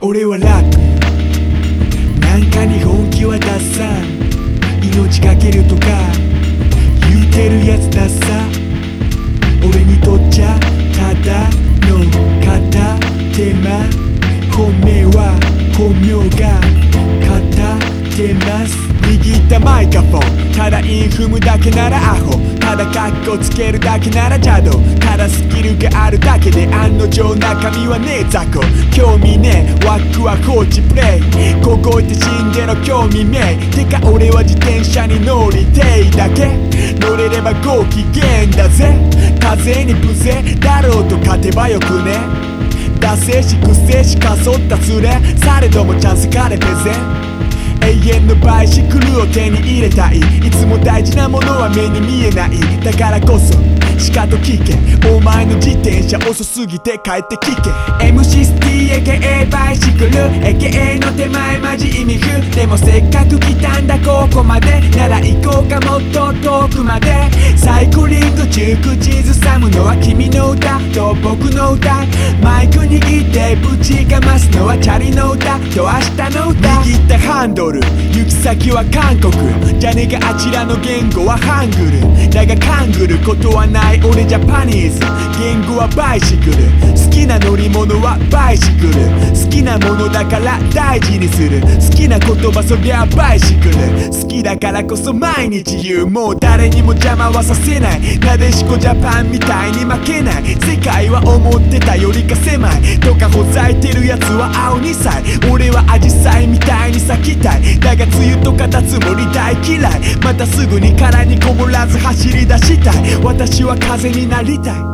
俺は楽なんかに本気は出さん命かけるとか言うてるやつださ俺にとっちゃただの片手間本命は本名が片手ます握ったマイクロフォンただイン踏むだけならアホただカッコつけるだけなら邪道ただスキルがあるだけで案の定中身はねえ雑魚興味ねえ枠は放置プレイ凍えて死んでの興味めいてか俺は自転車に乗りていだけ乗れればご機嫌だぜ風に無勢だろうと勝てばよくね惰性し癖しかそったズレされどもチャンスがれプレゼン永遠のバイシクルを手に入れたいいつも大事なものは目に見えないだからこそしかと聞けお前の自転車遅すぎて帰って聞け MC スティ AKA バイシクル AKA の手前マジ意味不でもせっかく来たんだここまでなら行こうかもっと遠くまでサイクリング中口ずさむのは君の歌と僕の歌マイク握ってぶちかますのはチャリの歌と明日の歌握ったハンドル行き先は韓国じゃねえかあちらの言語はハングルだが勘ぐることはない俺ジャパニーズ言語はバイシクル好きな乗り物はバイシクル好きなものだから大事にする好きな言葉そりゃバイシクル好きだからこそ毎日言うもう誰にも邪魔はさせないなでしこジャパンみたいに負けない世界は思ってたよりか狭いとかほざいてるやつは青2歳俺はアジサイみたいに咲きたいだが梅雨とか脱毛に大嫌いまたすぐに殻にこもらず走り出したい私は風になりたい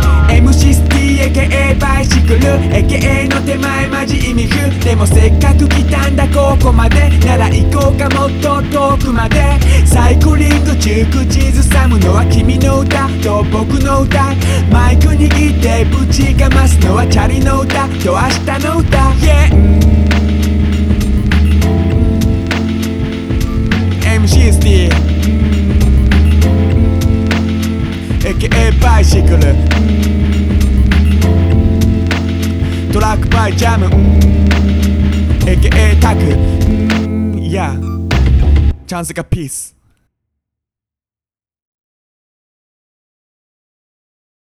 MC スティ AKA バイシクル AKA の手前マジ意味不でもせっかく来たんだここまでなら行こうかもっと遠くまでサイクリング中口ずさむのは君の歌と僕の歌マイク握ってぶちかますのはチャリの歌と明日の歌、yeah MC スティ AKA バイシクルトラックバイジャム AKA タクいやチャンスがピース